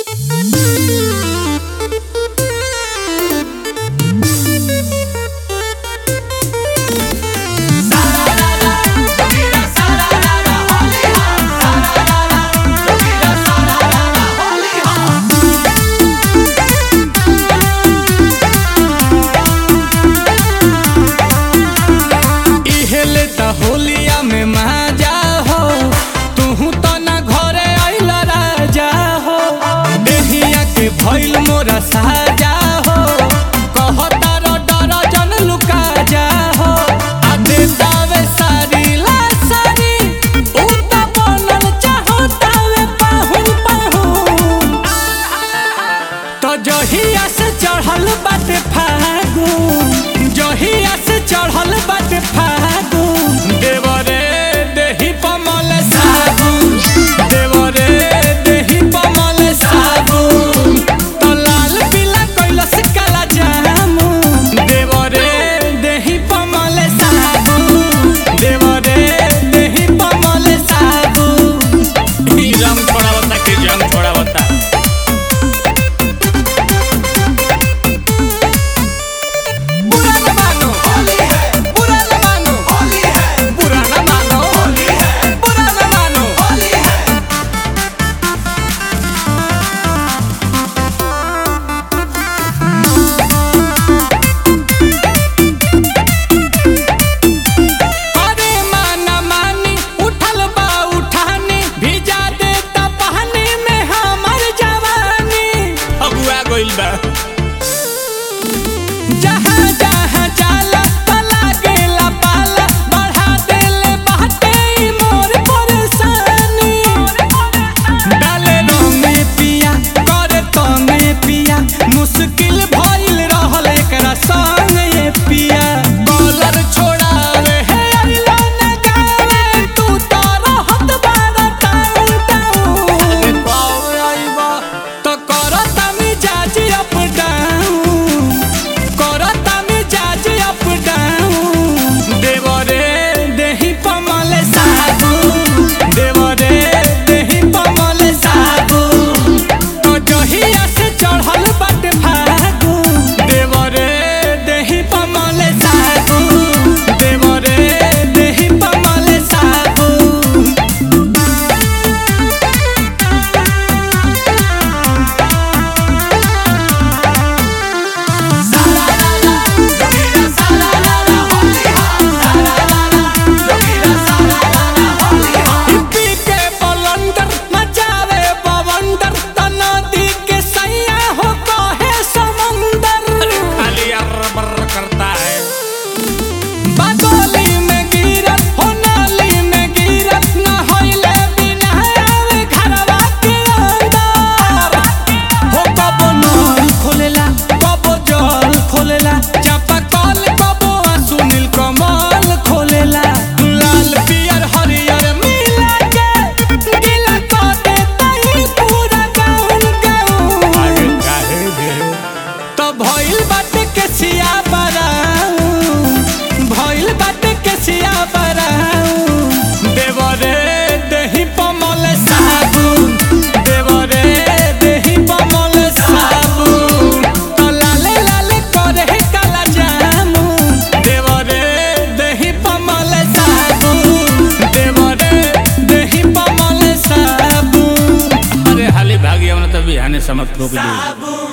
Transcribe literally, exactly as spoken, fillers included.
होलिया में मजा हो तू तो ना घरे आइल राजा हो देहिया के भइल मोरा साजा हो कहता रो डर जन लुका जा हो आ देतावे सारी ला सारी उता बनल चाहतावे पाहुन पाहुन तो जहिया से चढ़ल बाटे फागुन जहिया से चढ़ल बाटे फागुन देवरे देहि पमल साबुन देवरे देहि पमल साबुन तो लाल पीला कैलस काला जामुन देवरे देहि पमल साबुन देवरे देहि पमल साबुन ई रंग छोड़ावता के जंग छोड़ावता जहाँ जहाँ जाला तला गेला पाला बढ़ा देले बाटे ई मोर परेशानी डाले रंगे पिया करे तंगे पिया मुश्किल भइल रहल एकरा संग ये पिया कॉलर छोड़ावे हे अइलो न गावे तू तो रहत बारा टाउन टाउन पावर आइबा तो करत मिजाज अप डाउन समझ